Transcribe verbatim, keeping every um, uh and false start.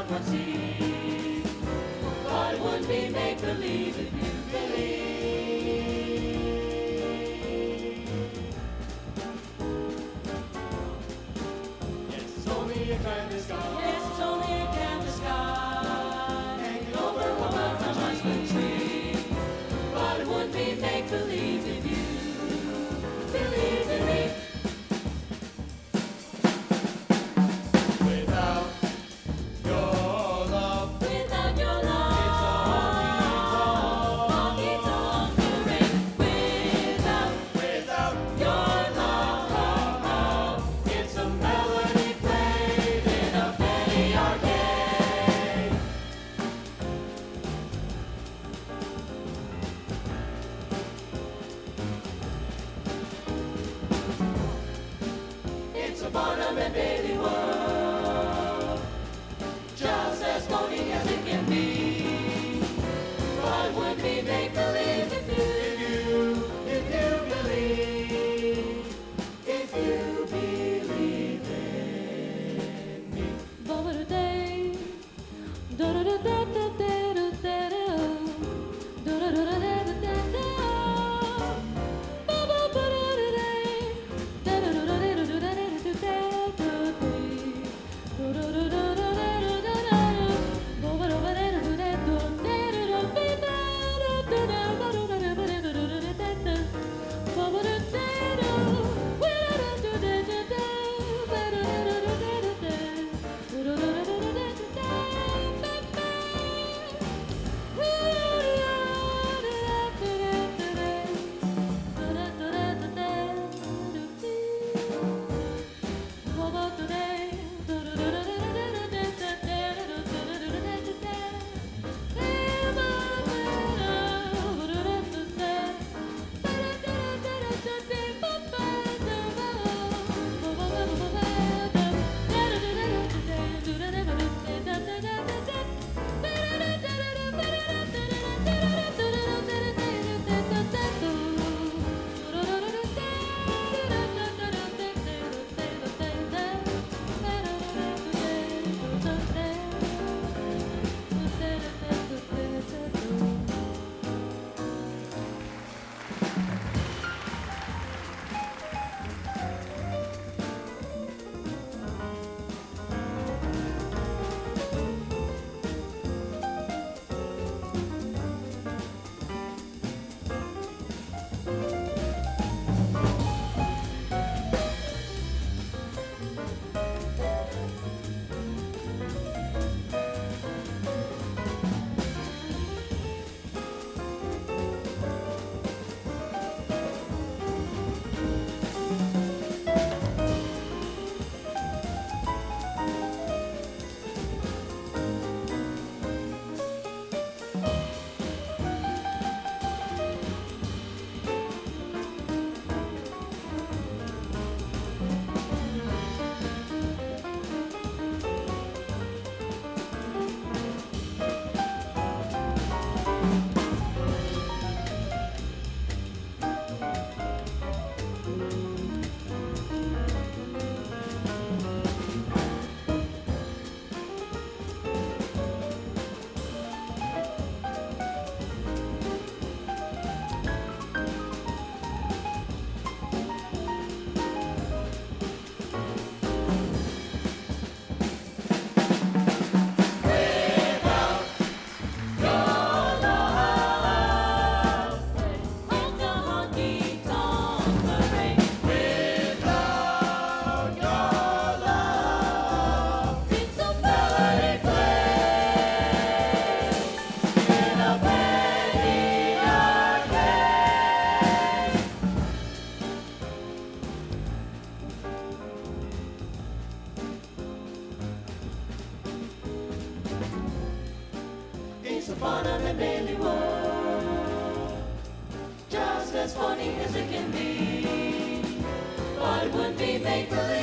dark one see. But it wouldn't be make-believe if you believe. Yes, it's only a canvas sky. Yes, it's only a canvas sky. Hanging over a one-time tree. But it wouldn't be make-believe if you believe in me. Without your love, without your love, honky-tonk parade. Without, without your love, it's a melody played in a penny arcade. It's a Barnum and Bailey world, just as phony as it can be. But it would be make-believe if you, if you, if you believe, if you believe in me. Ba-ba-da-day, da-da-da-da-da-da-da-da-da, da-da-da-da-da-da-da, ba-ba-ba-da-da-day, It's a Barnum and Bailey world, just as funny as it can be. But it would be make-believe